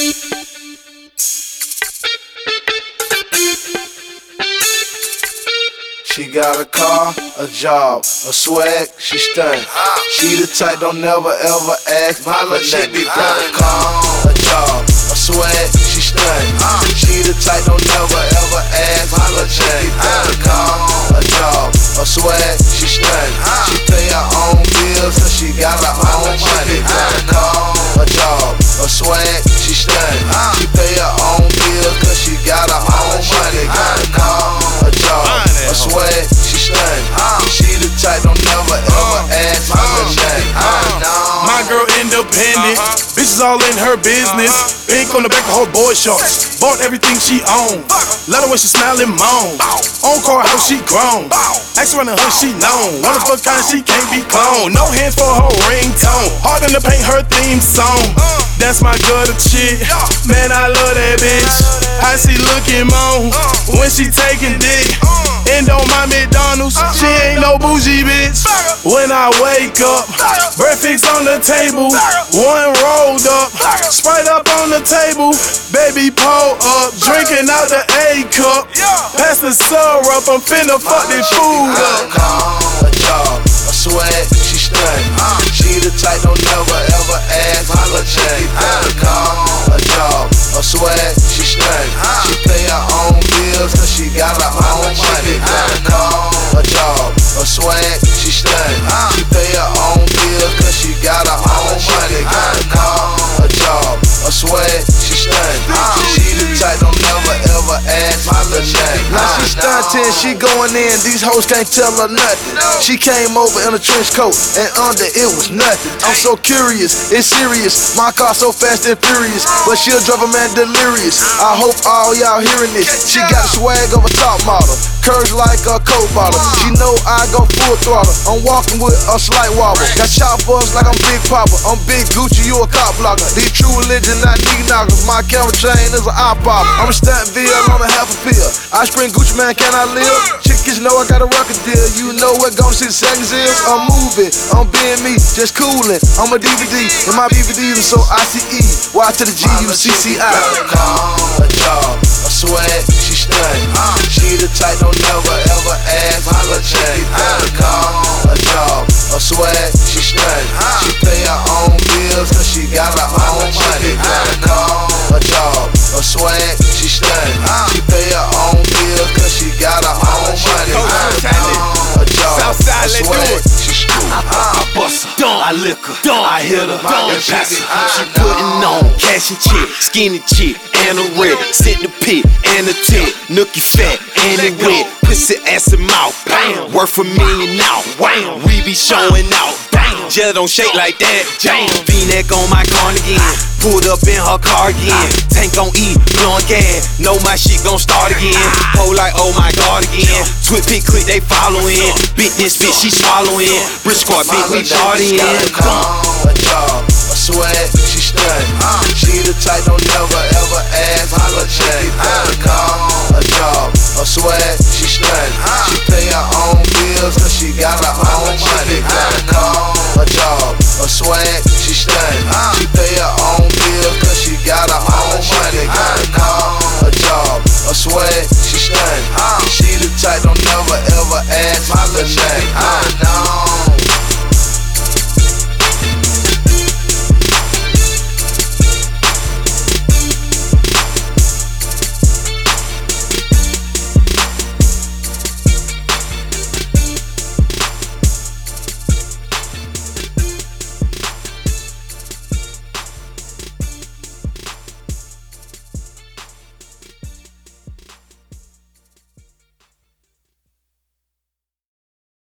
She got a car, a job, a swag, she stunning. She the type don't never ever ask my little shit be got a car, a job, a swag, she stunning. She the type don't never ever ask my little shit be got a car, a job, a swag, she stunning. She pay her own bills cause she got her own money. Got a car, a job, a swag, she stunning. She pay her own bills cause she got her own money. Got a car, a job, a swag, she stunning. She the type don't never ever ask my little name. My girl independent, bitches all in her business. Pink on the back of her boy shorts, bought everything she owned. Let her when she smile and moan. On car house she grown. Ask around the hood she known. One of a kind she can't be cloned. No hands for her ringtone. Hard in the paint her theme song. That's my gutter chick. Man I love that bitch. How she looking moan when she taking dick. And don't mind McDonald's, she ain't no bougie bitch. When I wake up, breakfast on the table, one rolled up, Sprite up on the table, baby pull up, drinking out the A cup. Pass the syrup, I'm finna fuck this food up. A job, a swag, she stunning. She the type don't never ever ask my little check. Got a car, a job, a swag, she stunning. She pay her own bills cause she got her own money. Got a car, a job, a swag, she stunning. She pay her own bills cause she got her own money. Got a car, a job, a swag, she stunning. She the type don't never ever ask my little check. Now she stunting, she going in, these hoes can't tell her nothing. She came over in a trench coat and under it was nothing. I'm so curious, it's serious. My car so fast and furious, but she'll drive a man delirious. I hope all y'all hearing this. She got a swag of a top model, curves like a Coke bottle. She know I go full throttle. I'm walking with a slight wobble. Got choppers like I'm Big Papa. I'm Big Gucci, you a cop blocker. These true religion, not knee knockers. My camera chain is an eye pop. I'm a Stantonville on a half a pill. I spring Gucci, man, can I live? Chickies know I got a record deal. You know what gonna see the seconds is? I'm moving, I'm being me, just coolin'. I'm a DVD, and my DVDs are so ICE. Y to the G-U-C-C-I. A car, a job, a swag, she stunning. She the type don't never ever ask my little check. Got a car, a job, a swag, she stunning. She pay her own bills cause she got her own money. Got a car, a job, a swag, she stunning. She pay her own bills cause she got her own money. Got a car, a job, a swag, she stunning. I bust her, I lick her, I hit her, and pass her. She putting on cash and chick, skinny chick, and a red. Sit in the pit and a tit, nookie fat and it wet. Pussy ass and mouth, bam, worth $1 million now, wham. We be showing out, bam. Just don't shake like that, jam. V-neck on my cardigan, pulled up in her car again. Tank on E, blowing gas, know my shit gon' start again. Pole like oh my god again. Twit pick click they following. Bit this bitch she swallowing. Rich squad bitch we partying. A car, a job, a swag, she stunning. She the